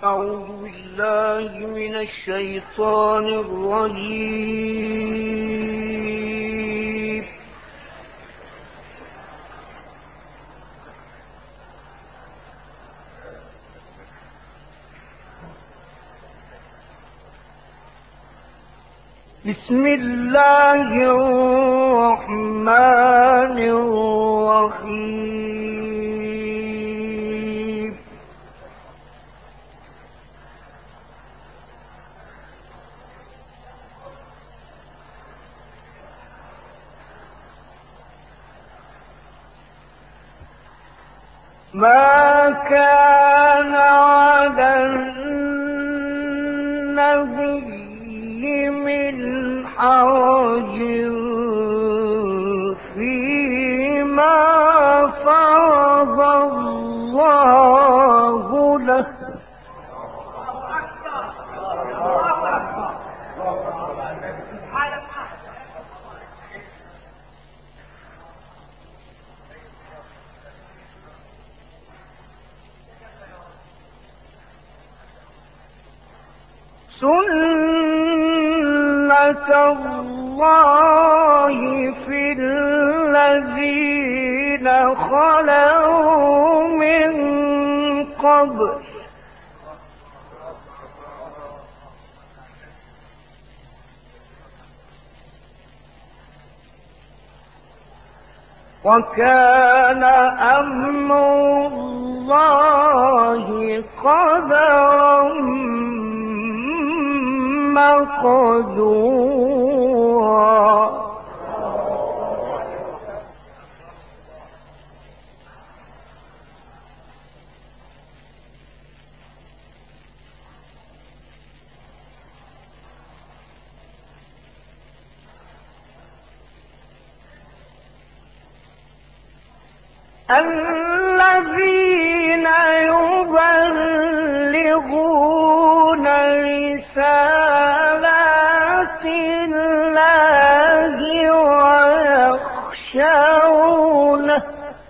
أعوذ بالله من الشيطان الرجيم. بسم الله الرحمن الرحيم. ما كان على النبي من حرج فيما فرض الله له، سنة الله في الذين خلوا من قبل، وكان أمر الله قدرا مقدورا. الذين يبلغون رسالات الله ويخشونه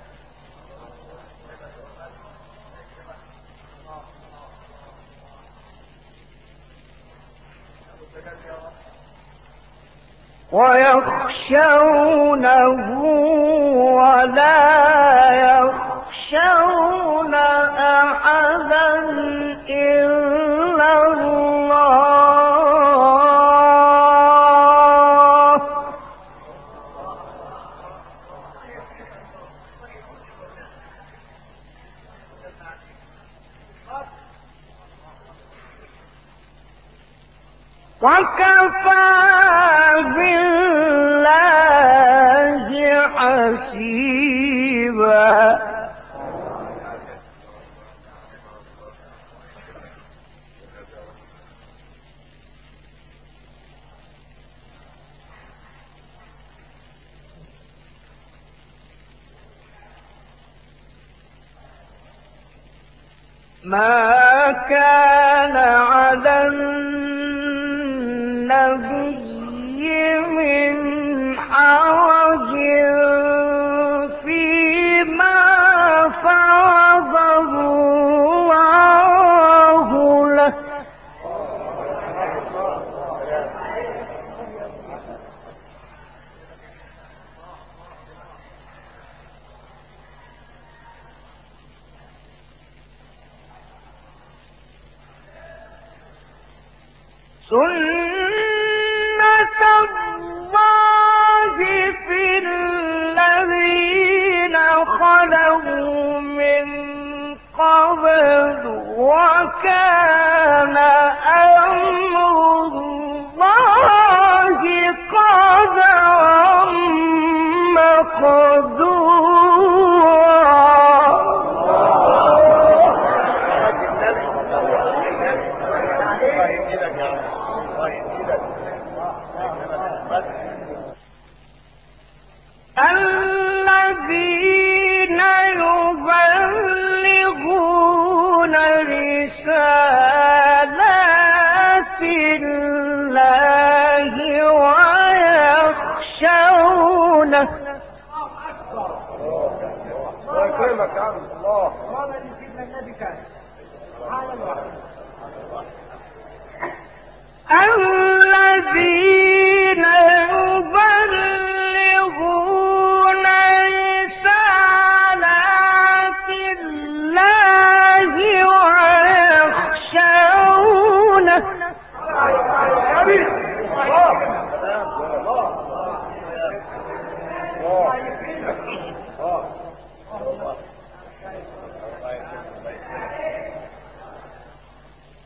ولا يخشون أحدا إلا الله، وكفى بالله حسيبا. ما كان على النبي من حرج فيما فرض الله له، سنة الله في الذين خلوا من قبل، وكان أمر الله قدرا مقدورا. الذين يبلغون رسالات الله ويخشونه. الله يكرمك يا عم الله.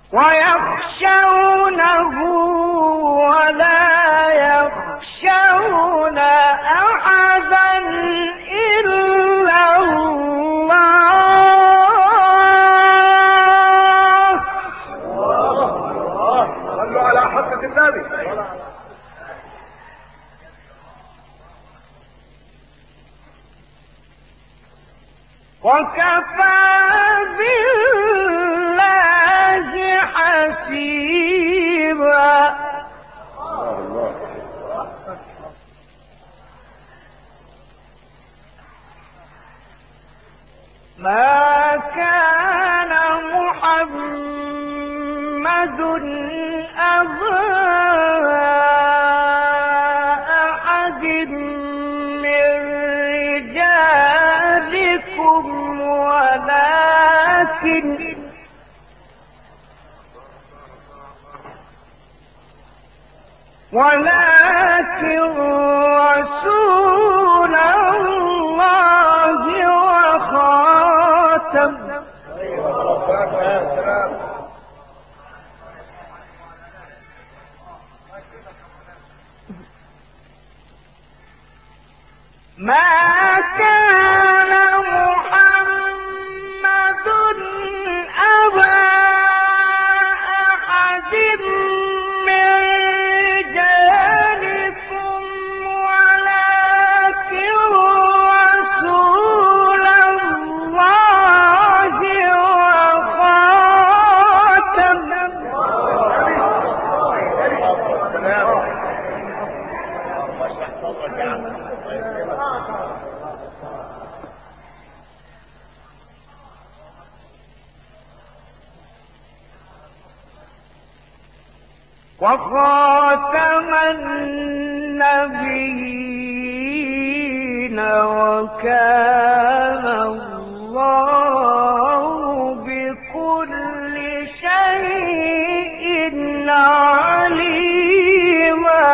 ويخشونه ولا يخشون أحدا إلا الله. صلوا على حضرة النبي. وكفى بالله حسيبا. ما كان محمد أبا أحد من رجالكم ولكن رسول الله وخاتم ما كان محمد أبا أحد من رجالكم ولكن رسول الله وخاتم وخاتم النبيين وكان الله بكل شيء عليما.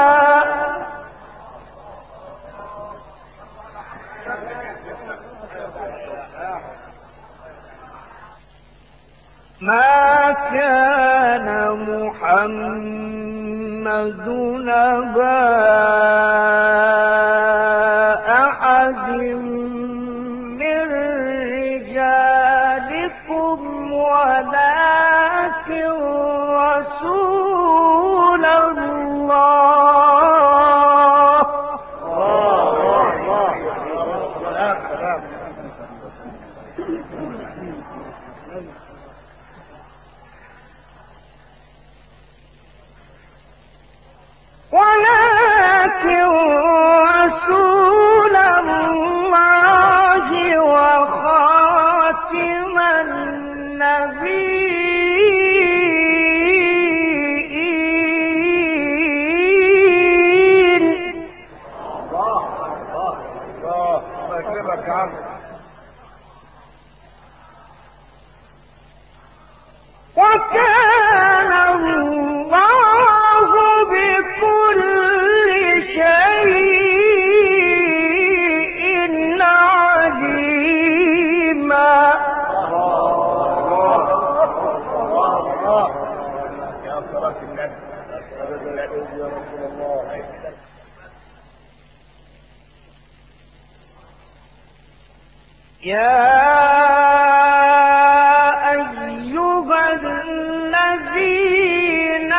ما كان محمد أبا أحد من رجالكم ولكن رسول الله. ولكن رسول الله وخاتم النبيين. الله يكرمك يا عم. وكان الله بكل شيء عليما. يا صلاة النبي يا رسول الله. يا أيها الذين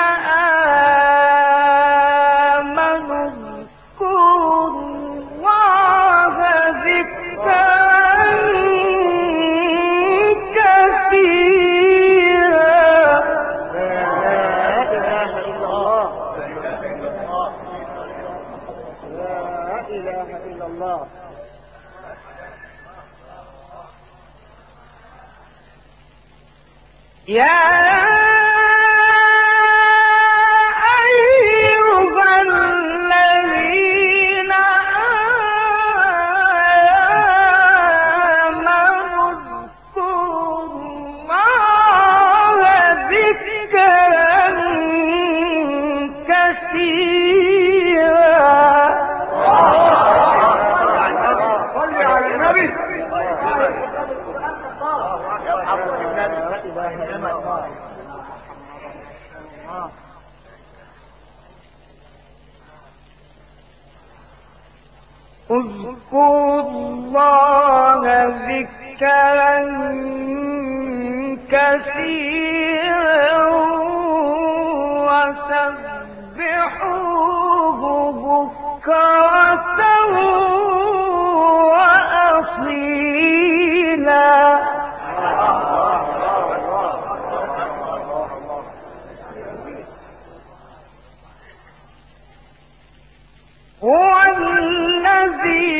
آمنوا اذكروا الله ذكرا كثيرا. لا إله إلا الله. يا أيها الذين آمنوا اذكروا الله ذكرا كثيرا. صل على النبي. اذكروا الله ذكرا كثيرا وسبحوه بكرة وأصيلا. هو الذي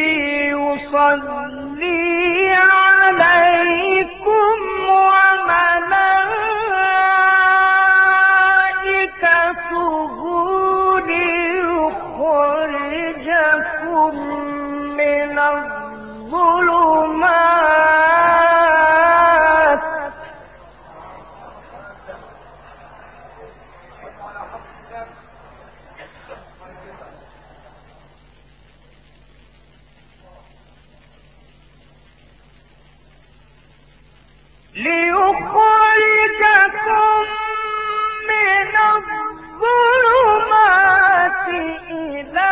يصلي عليكم وملائكته ليخرجكم من الظلمات إلى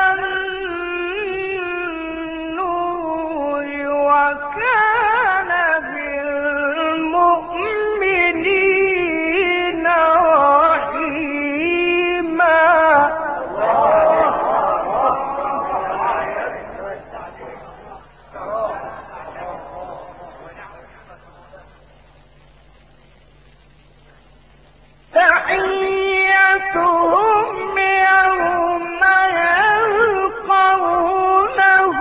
النور وكان بالمؤمنين رحيما. تحيتهم يوم يلقونه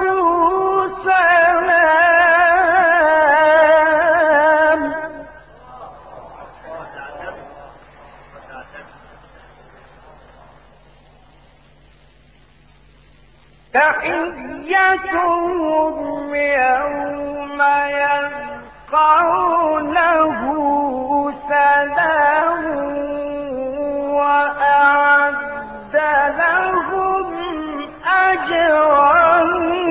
سلام. تحيتهم يوم يلقونه سلام وأعد لهم أجرا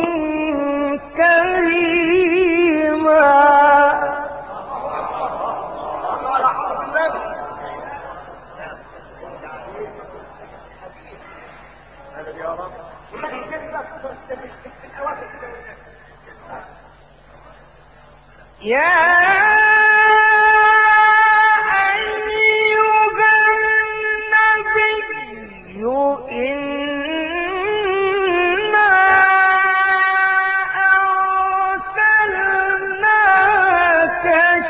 كريما. يا أيها النبي إنا أرسلناك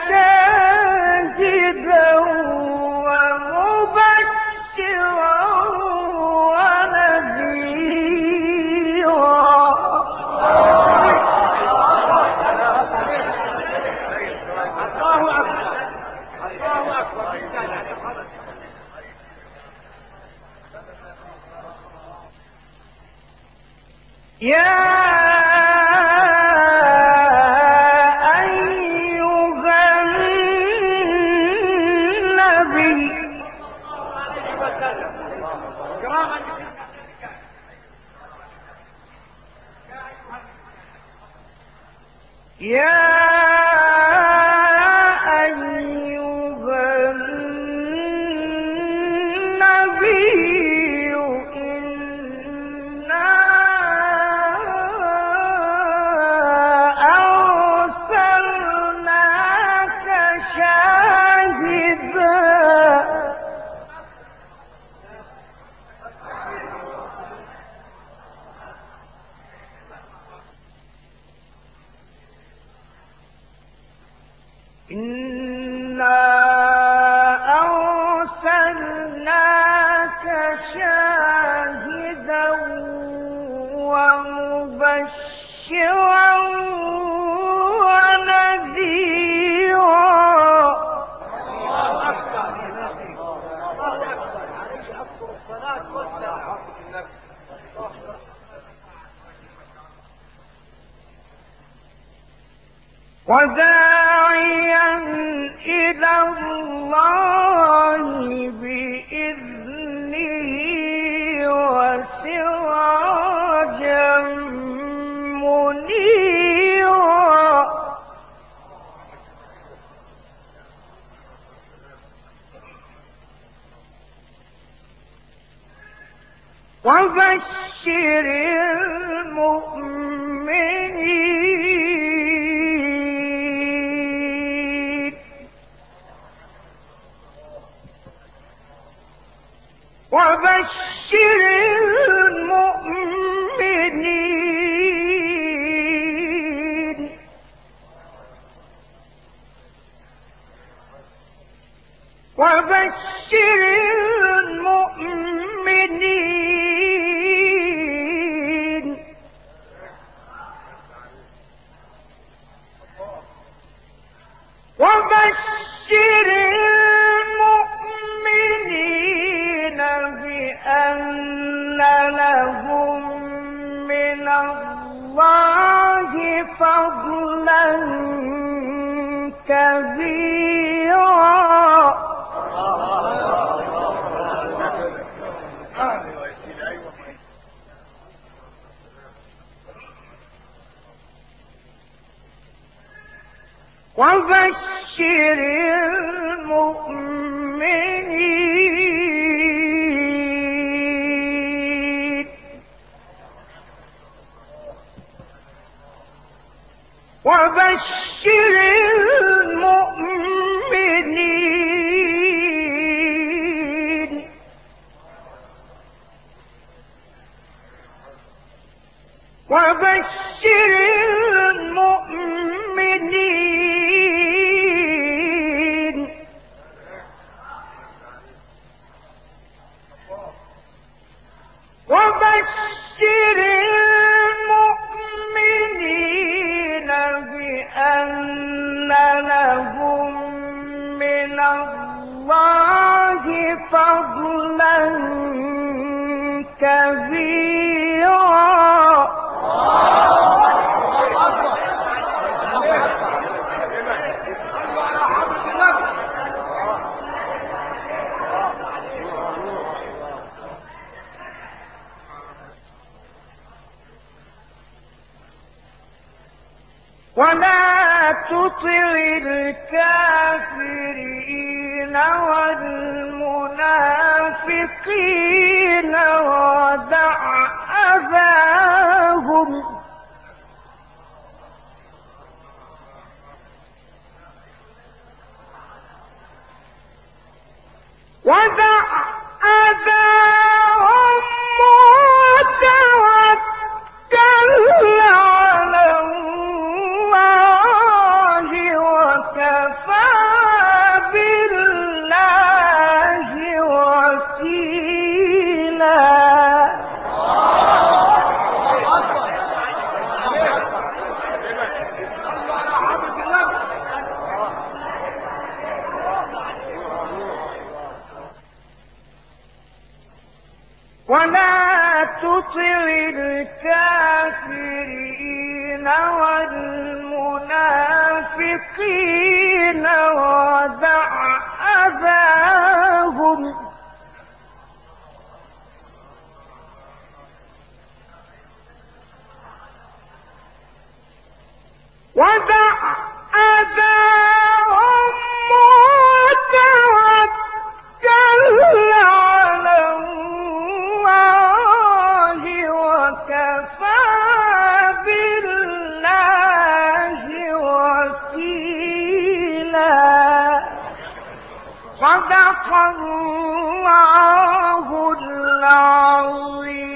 شاهدا ومبشرا ونذيرا. يا أيها النبي يا أيها النبي إنا أرسلناك شاهدا إنا أرسلناك شاهدا ومبشرا ونذيرا. وداعيا إلى الله بإذنه وسراجا منيرا. وبشر المؤمنين وبشر المؤمنين وبشر المؤمنين وبشر المؤمنين بأن لهم من الله فضلا كبيرا وبشر المؤمنين وبشر المؤمنين وبشر المؤمنين وبشر المؤمنين بأن لهم من الله فضلا كبيرا ولا تطع الكافرين والمنافقين ودع أذاهم وتوكل على الله وكفى بالله وكيلا ولا تطع الكافرين والمنافقين ودع أذاهم وتوكل على الله وكفى بالله وكيلا صدق الله العظيم